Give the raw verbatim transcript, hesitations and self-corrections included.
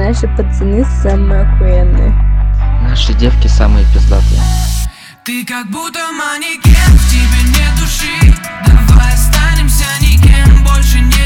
наши пацаны самые охуенные. Наши девки самые пиздатые. Ты как будто манекен, в тебе нет души. Давай останемся никем, больше не